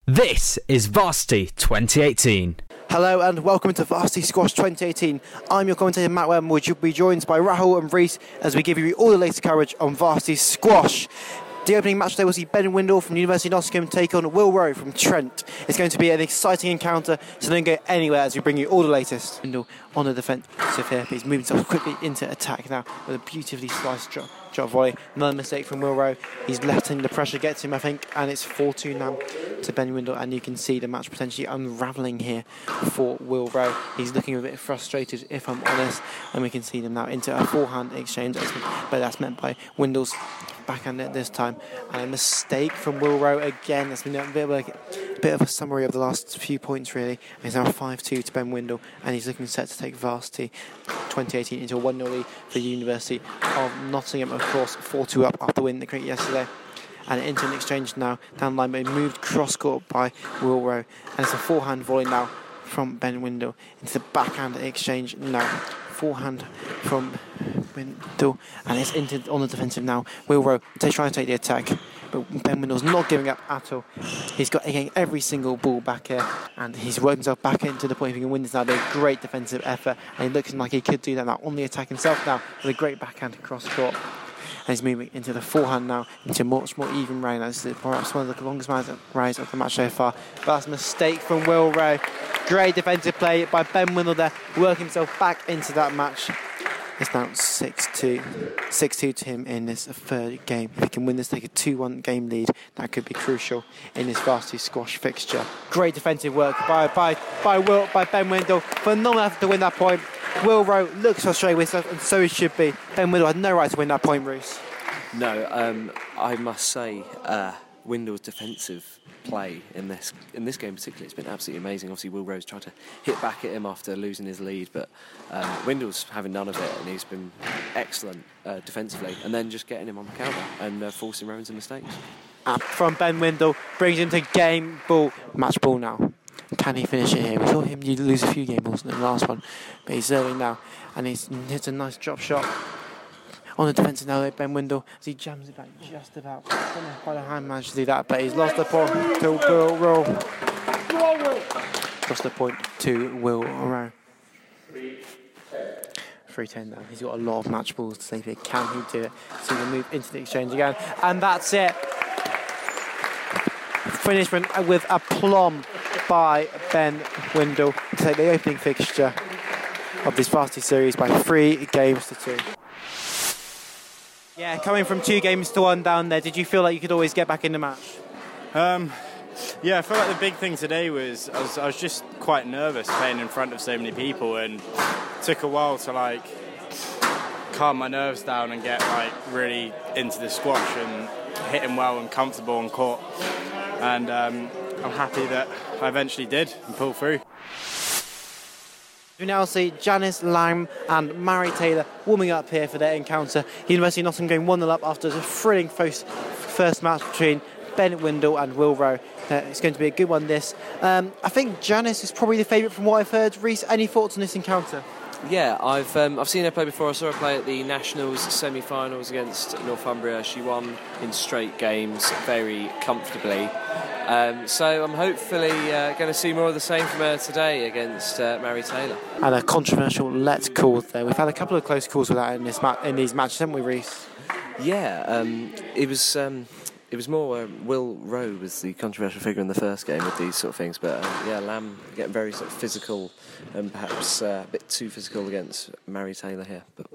This is Varsity 2018. Hello and welcome to Varsity Squash 2018. I'm your commentator Matt Webb, which will be joined by Rahul and Reese as we give you all the latest coverage on Varsity Squash. The opening match today will see Ben Windle from University of Nottingham take on Will Rowe from Trent. It's going to be an exciting encounter, so don't go anywhere as we bring you all the latest. Windle on the defensive here, but he's moving himself quickly into attack now with a beautifully sliced drop volley. Another mistake from Will Rowe. He's letting the pressure get to him, I think, and it's 4-2 now to Ben Windle, and you can see the match potentially unravelling here for Will Rowe. He's looking a bit frustrated, if I'm honest, and we can see them now into a forehand exchange, but that's meant by Windle's backhand at this time, and a mistake from Will Rowe again. That's been a bit of a summary of the last few points, really. And it's now 5-2 to Ben Windle, and he's looking set to take Varsity 2018 into a 1-0 lead for University of Nottingham, of course, 4-2 up after winning the cricket yesterday. And into an exchange now down the line, but moved cross court by Will Rowe, and it's a forehand volley now from Ben Windle into the backhand exchange now. Forehand from Windle, and it's into on the defensive now. Will Rowe trying to take the attack, but Ben Windle's not giving up at all. He's got again every single ball back here, and he's worked himself back into the point. If he can win this now, it'll be a great defensive effort, and he looks like he could do that now on the attack himself now with a great backhand cross court. And he's moving into the forehand now, into a much more even round. This is perhaps one of the longest rise of the match so far. But that's a mistake from Will Rowe. Great defensive play by Ben Windle there, working himself back into that match. It's now 6-2 to him in this third game. If he can win this, take a 2-1 game lead. That could be crucial in this Varsity Squash fixture. Great defensive work by Ben Windle. Phenomenal effort to win that point. Will Rowe looks frustrated with himself, and so he should be. Ben Windle had no right to win that point, Bruce. No, I must say, Windle's defensive play in this game particularly, it's been absolutely amazing. Obviously, Will Rowe's tried to hit back at him after losing his lead, but Windle's having none of it, and he's been excellent defensively, and then just getting him on the counter and forcing Rowe into mistakes. From Ben Windle, brings him to game ball, match ball now. Can he finish it here? We saw him lose a few game balls in the last one, but he's serving now, and he's hits a nice drop shot. On the defensive now, Ben Windle, as he jams it back just about. I don't know quite how he managed to do that, but he's lost the point to Will Rowe. Lost the point to Will Rowe. 3-10 now. He's got a lot of match balls to save here. Can he do it? So he'll move into the exchange again, and that's it. Finishment with aplomb by Ben Windle to take the opening fixture of this Varsity series by 3-2. Yeah, coming from 2-1 down there, did you feel like you could always get back in the match? Yeah, I feel like the big thing today was I was just quite nervous playing in front of so many people, and it took a while to calm my nerves down and get really into the squash and hitting well and comfortable on court. And I'm happy that I eventually did and pulled through. We now see Janice Lamb and Mary Taylor warming up here for their encounter. University of Nottingham going 1-0 up after a thrilling first match between Ben Windle and Will Rowe. It's going to be a good one, this. I think Janice is probably the favourite from what I've heard. Reese, any thoughts on this encounter? Yeah, I've seen her play before. I saw her play at the Nationals semi-finals against Northumbria. She won in straight games very comfortably. So I'm hopefully going to see more of the same from her today against Mary Taylor. And a controversial let call there. We've had a couple of close calls with that in these matches, haven't we, Reese? Yeah, it was more Will Rowe was the controversial figure in the first game with these sort of things, but Lamb getting very sort of physical and perhaps a bit too physical against Mary Taylor here. But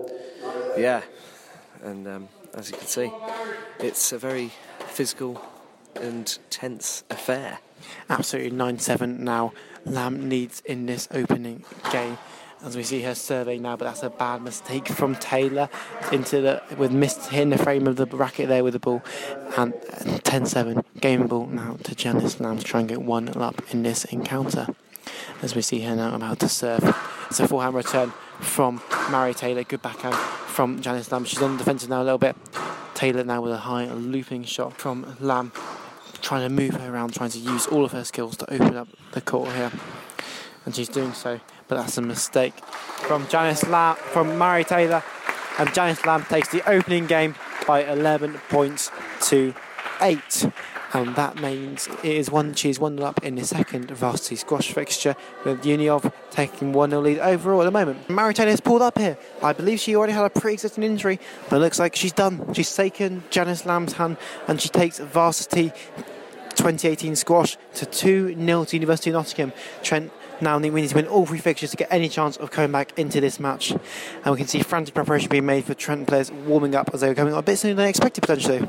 as you can see, it's a very physical and tense affair. Absolutely 9-7 now. Lamb needs in this opening game. As we see her survey now, but that's a bad mistake from Taylor hitting the frame of the racket there with the ball. And 10-7, game ball now to Janice Lamb to try and get 1 up in this encounter. As we see her now about to serve. It's a forehand return from Mary Taylor. Good backhand from Janice Lamb. She's on the defensive now a little bit. Taylor now with a high looping shot from Lamb, trying to move her around, trying to use all of her skills to open up the court here. And she's doing so, but that's a mistake from Mary Taylor, and Janice Lamb takes the opening game by 11 points to 8. and that means she's 1-0 up in the second varsity squash fixture, with Uniov taking 1-0 lead overall at the moment. Mary Taylor has pulled up here. I believe she already had a pre-existing injury, but it looks like she's done. She's taken Janice Lamb's hand, and she takes varsity 2018 squash to 2-0 to University of Nottingham. Trent now we need to win all 3 fixtures to get any chance of coming back into this match. And we can see frantic preparation being made for Trent players warming up as they were coming on a bit sooner than they expected potentially.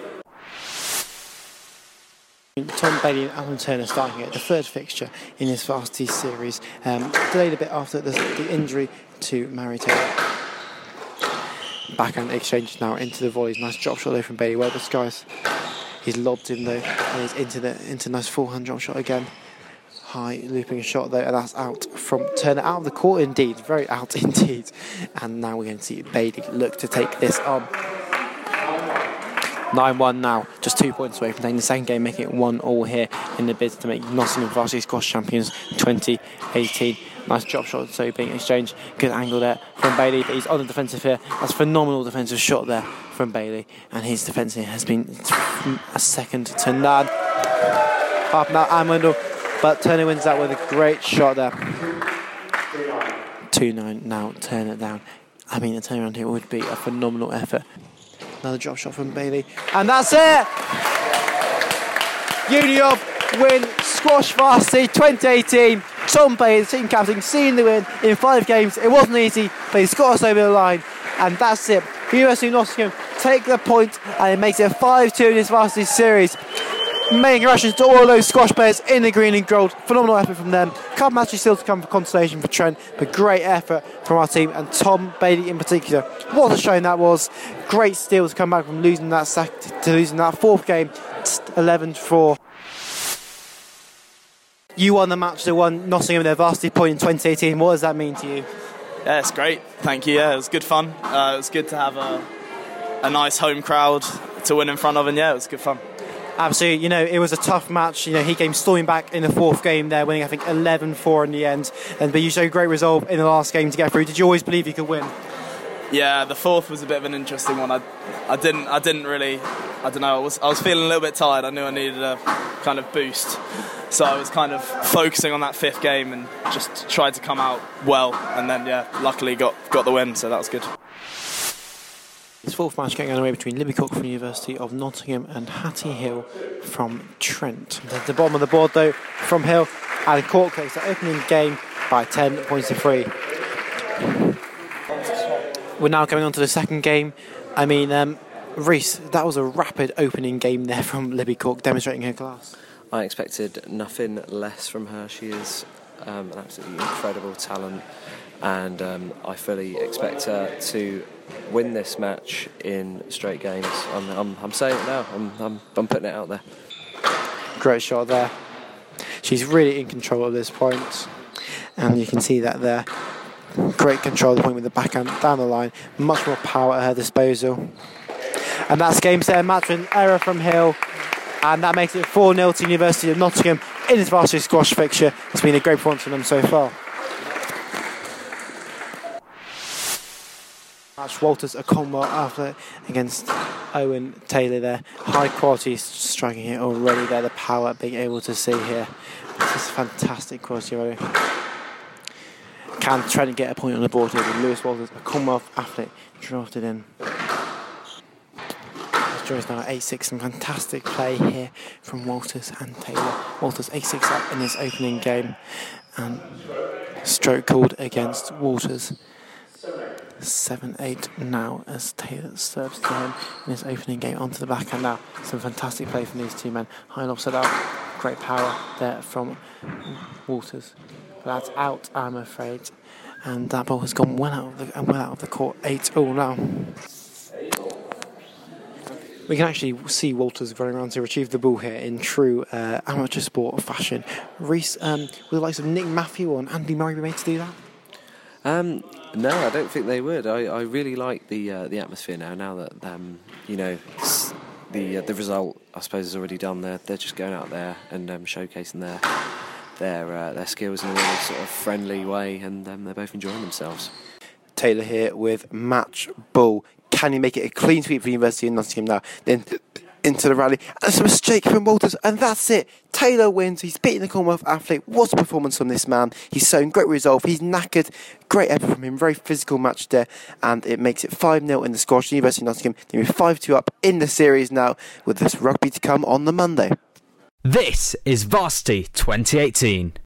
Tom Bailey and Alan Turner starting at the 3rd fixture in this varsity series, delayed a bit after the injury to Mary Taylor. Backhand exchange now into the volleys. Nice drop shot though from Bailey. Well disguised. He's lobbed him though, and he's into nice forehand drop shot again. High looping shot though, and that's out from Turner, out of the court indeed, very out indeed. And now we're going to see Bailey look to take this on. 9-1 now, just 2 points away from taking the second game, making it 1-1 here in the bid to make Nottingham Varsity Squash Champions 2018. Nice drop shot so being exchanged, good angle there from Bailey, but he's on the defensive here. That's a phenomenal defensive shot there from Bailey, and his defence here has been a second to none. Half now and Wendell, but Turner wins that with a great shot there. 2-9 now, Turner down. I mean, the turnaround here would be a phenomenal effort. Another drop shot from Bailey, and that's it! Uniov win Squash Varsity 2018. Tom Bailey, the team captain, seeing the win in 5 games. It wasn't easy, but he's got us over the line, and that's it. University of Nottingham take the point, and it makes it 5-2 in this varsity series. Many congratulations to all those squash players in the green and gold. Phenomenal effort from them. Couple matches still to come for consolation for Trent, but great effort from our team and Tom Bailey in particular. What a showing that was. Great steal to come back from losing that 4th game, 11-4. You won the match that won Nottingham their varsity point in 2018. What does that mean to you? Yeah, it's great. Thank you. Yeah, it was good fun. It was good to have a nice home crowd to win in front of, and yeah, it was good fun. Absolutely, it was a tough match. He came storming back in the 4th game there, winning I think 11-4 in the end. But you showed great resolve in the last game to get through. Did you always believe you could win? Yeah, the 4th was a bit of an interesting one. I didn't really. I don't know. I was feeling a little bit tired. I knew I needed a kind of boost, so I was kind of focusing on that 5th game and just tried to come out well. And then luckily got the win. So that was good. This 4th match getting underway between Libby Cook from University of Nottingham and Hattie Hill from Trent. At the bottom of the board though, from Hill, and Cork takes the opening game by 10 points to 3. We're now going on to the second game. I mean, Reese, that was a rapid opening game there from Libby Cook, demonstrating her class. I expected nothing less from her. She is an absolutely incredible talent, and I fully expect her to win this match in straight games. I'm saying it now. I'm putting it out there. Great shot there. She's really in control at this point, and you can see that there. Great control of the point with the backhand down the line. Much more power at her disposal. And that's game set and match with an error from Hill, and that makes it 4-0 to University of Nottingham in this varsity squash fixture. It's been a great performance from them so far. Match Walters a combo after against Owen Taylor there. High quality striking here already there. The power being able to see here. This is fantastic quality already. Can Trent get a point on the board here with Lewis Walters, a Commonwealth athlete, drafted in. Joins now at 8-6, some fantastic play here from Walters and Taylor. Walters 8-6 up in his opening game, and stroke called against Walters. 7-8 now as Taylor serves to him in his opening game onto the backhand now. Some fantastic play from these two men. High lob set up, great power there from Walters. But that's out, I'm afraid, and that ball has gone well out of the court. 8-all now. We can actually see Walters running around to retrieve the ball here in true amateur sport fashion. Reese, will the likes of Nick Matthew and Andy Murray be made to do that? No, I don't think they would. I really like the atmosphere now that the result, I suppose, is already done. They're just going out there and showcasing their skills in a really sort of friendly way, and they're both enjoying themselves. Taylor here with match ball. Can he make it a clean sweep for University of Nottingham now? Then into the rally. And so was Jake from Walters, and that's it. Taylor wins. He's beating the Commonwealth athlete. What a performance from this man. He's shown great resolve. He's knackered. Great effort from him. Very physical match there. And it makes it 5-0 in the squash. University of Nottingham, they're 5-2 up in the series now, with this rugby to come on the Monday. This is Varsity 2018.